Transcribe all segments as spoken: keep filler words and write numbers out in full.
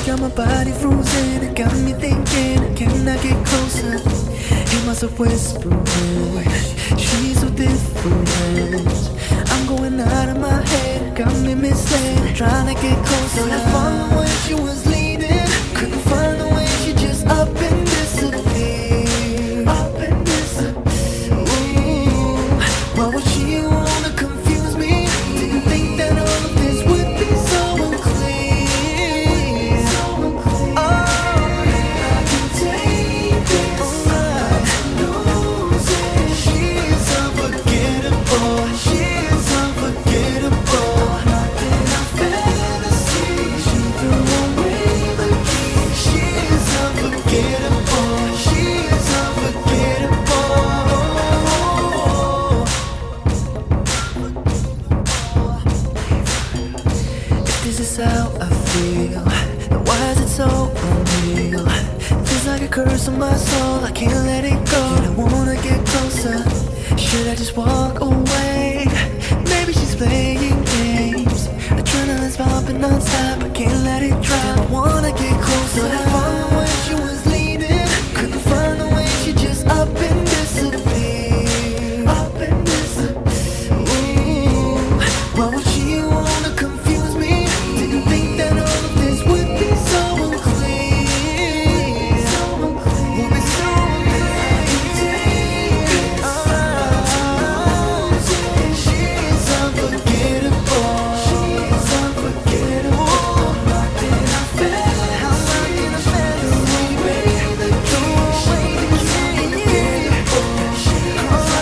got my body frozen. It got me thinking, can I get closer? Hear myself whispering, she's so different. I'm going out of my head, got me misled, trying to get closer. Couldn't find the way she was leading, couldn't find the way she just up and disappeared. Up and disappeared. Ooh, why would she wanna confuse me? Didn't think that all of this would be so unclear. Oh, I can take this. I lose it. She's unforgettable. She's unforgettable. Nothing I fantasy. She threw away the key. She's unforgettable. She's unforgettable. If this is how I feel, then why is it so unreal? Feels like a curse on my soul, I can't let it go. I wanna get closer, should I just walk away? Maybe she's playing games, adrenaline's pumping non-stop, I can't let it drop. I wanna get closer. Couldn't find the way she was leading, couldn't find the way she just up and disappeared. Up and disappeared. Ooh, why would she wanna confuse me? Didn't think that all of this would be so unclear. Would be so unclear. Oh, she's unforgettable. She's unforgettable. Nothing I felt. How nothing I felt. The way, baby, the way you say it. She's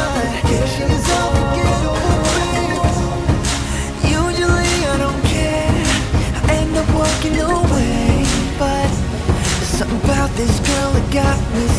unforgettable. Usually I don't care, I end up walking away, but there's something about this girl that got me